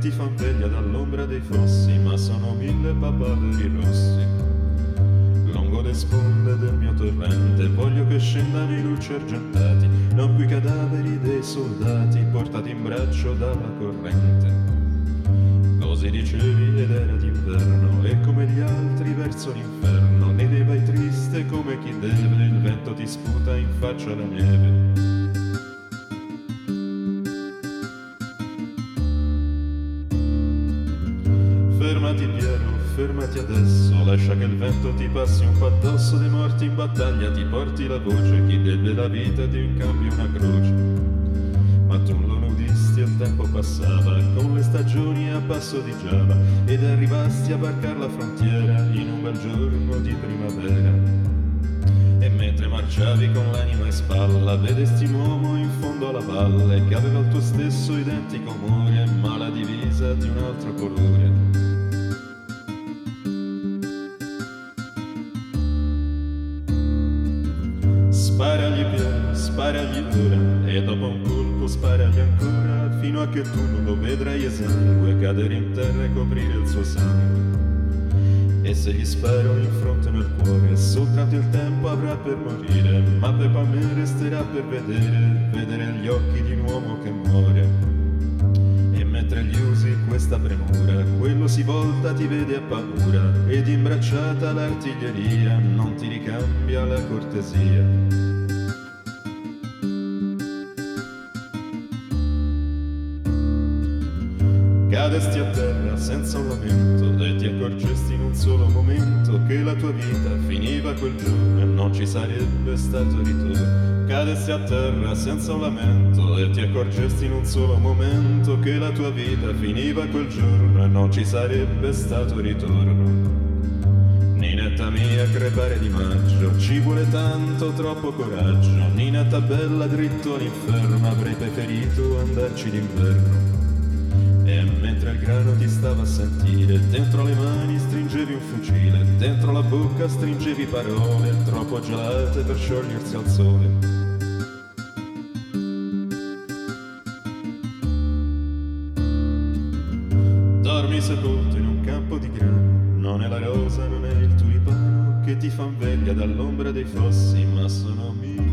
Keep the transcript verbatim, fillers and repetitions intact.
ti fan veglia dall'ombra dei fossi, ma sono mille papaveri rossi. Lungo le sponde del mio torrente voglio che scendano i luci argentati, non più i cadaveri dei soldati portati in braccio dalla corrente. Così dicevi ed era d'inverno, e come gli altri verso l'inferno, ne vai triste come chi deve, il vento ti sputa in faccia la neve. Fermati Piero, fermati adesso, lascia che il vento ti passi un po' addosso, dei morti in battaglia ti porti la voce, chi deve la vita ti in cambio una croce. Ma tu lo nudisti e il tempo passava, con le stagioni a passo di Giava, ed arrivasti a varcar la frontiera in un bel giorno di primavera. E mentre marciavi con l'anima in spalla, vedesti un uomo in fondo alla valle, che aveva il tuo stesso identico umore, ma la divisa di un altro colore. Sparagli Piero, sparagli ora, e dopo un colpo sparagli ancora, fino a che tu non lo vedrai esangue cadere in terra e coprire il suo sangue. E se gli sparo in fronte nel cuore, soltanto il tempo avrà per morire, ma per me resterà per vedere, vedere gli occhi di un uomo che muore. E mentre gli usi questa premura, quello si volta, ti vede a paura, ed imbracciata l'artiglieria non ti ricambia la cortesia. Cadesti a terra senza un lamento, e ti accorgesti in un solo momento che la tua vita finiva quel giorno e non ci sarebbe stato ritorno. Cadesti a terra senza un lamento, e ti accorgesti in un solo momento che la tua vita finiva quel giorno e non ci sarebbe stato ritorno. Ninetta mia, crepare di maggio, ci vuole tanto, troppo coraggio. Ninetta bella, dritto all'inferno, avrei preferito andarci d'inverno. E mentre il grano ti stava a sentire, dentro le mani stringevi un fucile, dentro la bocca stringevi parole troppo gelate per sciogliersi al sole. Dormi sepolto in un campo di grano, non è la rosa, non è il tulipano che ti fan veglia dall'ombra dei fossi, ma sono mille